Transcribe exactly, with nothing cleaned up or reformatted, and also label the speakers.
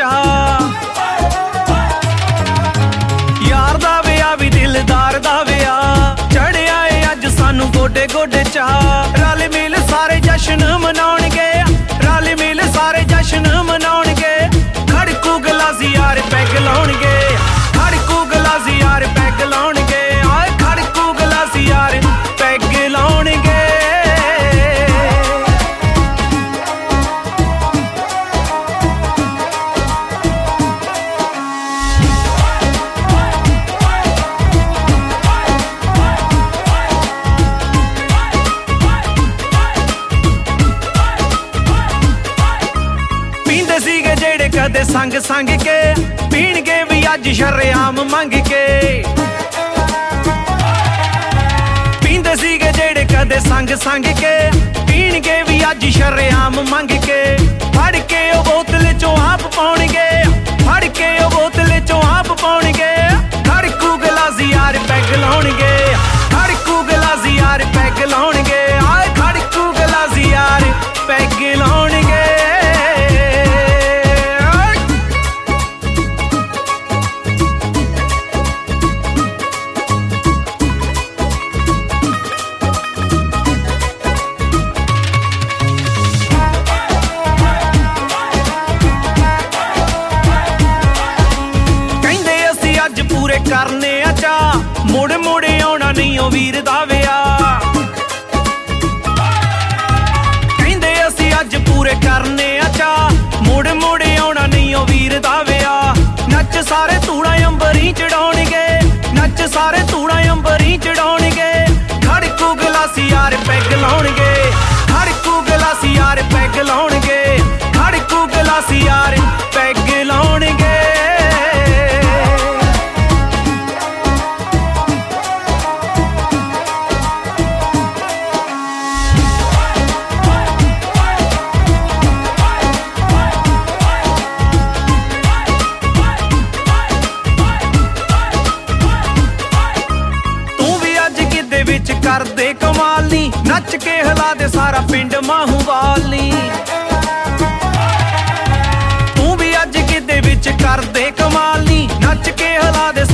Speaker 1: यार दा विआह भी दिलदार दा विआह चढ़िया है अज सानू गोडे गोडे चा। रल मिल सारे जश्न मनाउणगे, रल मिल सारे जश्न मनाउणगे। खड़कू गलासी यार पैग लाउणगे, खड़कू गलासी यार पैग लाउणगे। आए खड़कू गलासी यार पैग लाउणगे। कदे संग संग के पीणगे भी अज शरेआम मंग के। पींदे सीगे जेड़े कदे संग संग के पीणगे भी अज शरेआम मंग के। फड़ के ओ बोतल चों आप पाउणगे, फड़ के ओ बोतल चों आप पाउणगे। खड़कू गलासी यार पैग लाउणगे, खड़कू गलासी यार पैग लाउणगे। आए खड़कू गलासी यार पैग लाउणगे। करने अचा मुड़ मुड़ आउणा नहीं ओ वीर दा विआह। कहंदे असी अज पूरे करने अचा मुड़ मुड़ आउणा नहीं ओ वीर दा विआह। नच सारे धूड़ा अंबरी चढ़ाउणगे, नच सारे धूड़ा अंबरी चढ़ाउणगे। खड़कू गलासी यार पैग लाउणगे, खड़कू गलासी यार पैग लाउणगे। खड़कू गलासी यार पैग लाउणगे। कर दे कमाल नी नच के हिला दे सारा पिंड माहूवाल नी। तू भी अज किदे विच कर दे कमाल नी नच के हिला दे